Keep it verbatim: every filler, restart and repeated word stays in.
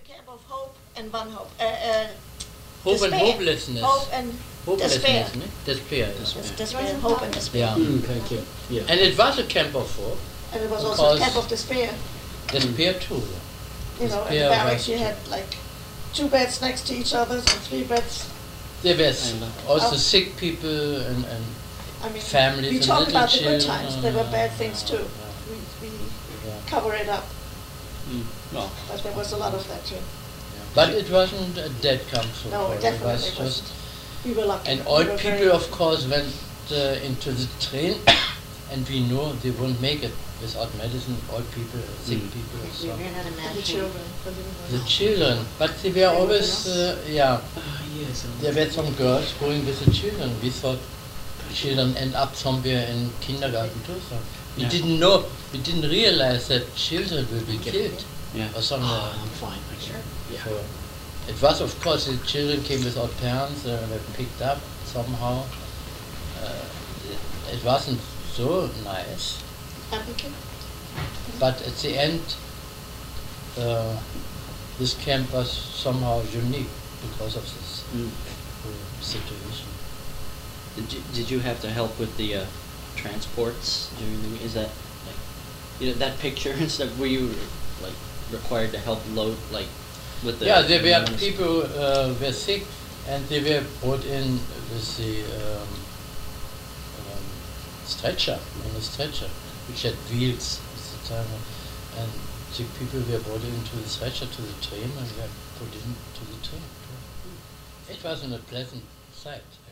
camp of hope and one hope. Uh, uh, Hope and despair. hopelessness. Hope and despair. Hopelessness, ne? Despair. yeah. Des- despair. Hope and despair. Yeah. Mm, thank you. Yeah. And it was a camp of hope. And it was also Because- a camp of despair. Despair too. You know, in Despair the barracks was- you had like two beds next to each other and three beds. There were s- And, uh, also Oh. sick people and, and I mean, families we and talk little about the children. good times. There were bad things too. Yeah, We, we yeah. cover it up, Mm, no. but there was a lot of that too. But it wasn't a dead camp so No, far. it It definitely was wasn't. just We were lucky. and We old were very people, of lucky. course, went uh, into the train, and we know they won't make it without medicine. Old people, sick Mm. people, We so. ran out of And the medicine. children, the little The ones. children, but they were always, uh, yeah. Ah, yes. um, There were some girls going with the children. We thought children end up somewhere in kindergarten too. So we Yeah. didn't know, we didn't realize that children will be Yeah. killed Yeah. or somewhere. Oh, I'm fine. I Sure. Yeah. So it was, of course, the children came without parents, uh, were picked up somehow. Uh, it, it wasn't so nice, Applicant? but at the end, uh, this camp was somehow unique because of this Mm. whole situation. Did you, did you have to help with the uh, transports during the? Is that like, you know, that picture and stuff? Were you like required to help load like with the? Yeah, there were ambulance? people uh, were sick, and they were brought in with the um, um, stretcher, on a stretcher, which had wheels at the time, and the people were brought into the stretcher to the train and were put into the train. It wasn't a pleasant sight.